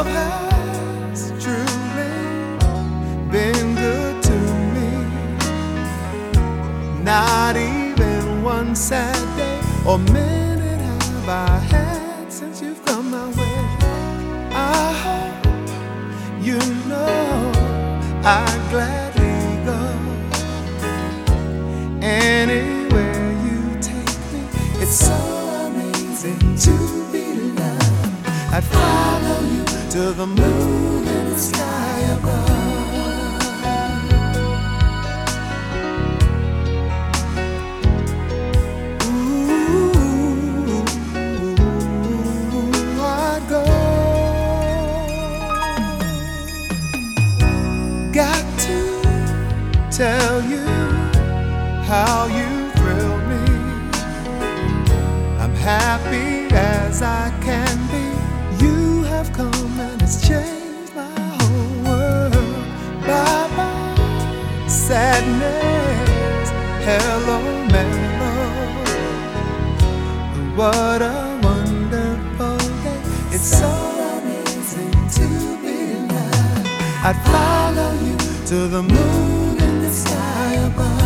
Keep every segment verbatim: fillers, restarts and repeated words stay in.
has truly been good to me. Not even one sad day or minute have I had since you've come my way. I hope you know I'd gladly go anywhere you take me. It's so amazing to be loved. I'd follow you to the moon and the sky above. Ooh, I'd go. Got to tell you how you thrill me. I'm happy as I can be. You have come and it's changed my whole world. Bye bye sadness, hello mellow. What a wonderful day. It's so amazing to be loved. I'd follow you to the moon and the sky above.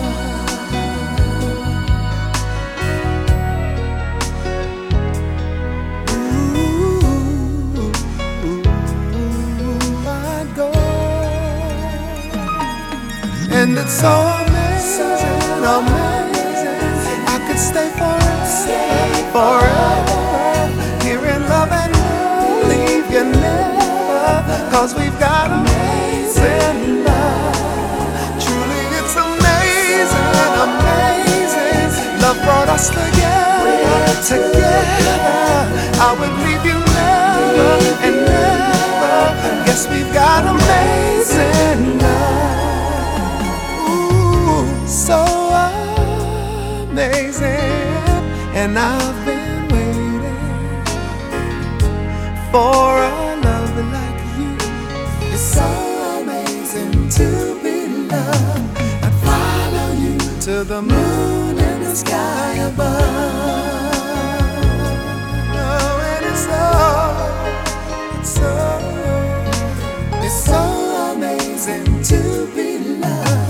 And it's so amazing, amazing. I could stay forever, forever, here in love and leave you never. Cause we've got amazing love. Truly it's amazing, amazing. Love brought us together, together. I would leave you never and never. Yes, we've got amazing love. So amazing, and I've been waiting for a love like you. It's so amazing to be loved. I'd follow you to the moon and the sky above. Oh, and it's so, it's so, it's so amazing to be loved.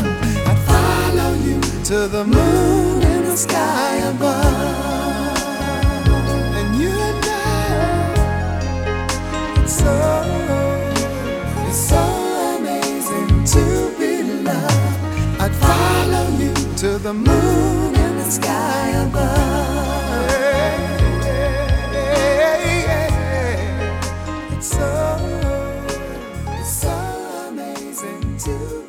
To the moon and the sky above. And you and I, it's so, it's so amazing to be loved. I'd follow you to the moon and the sky above. It's so, it's so amazing to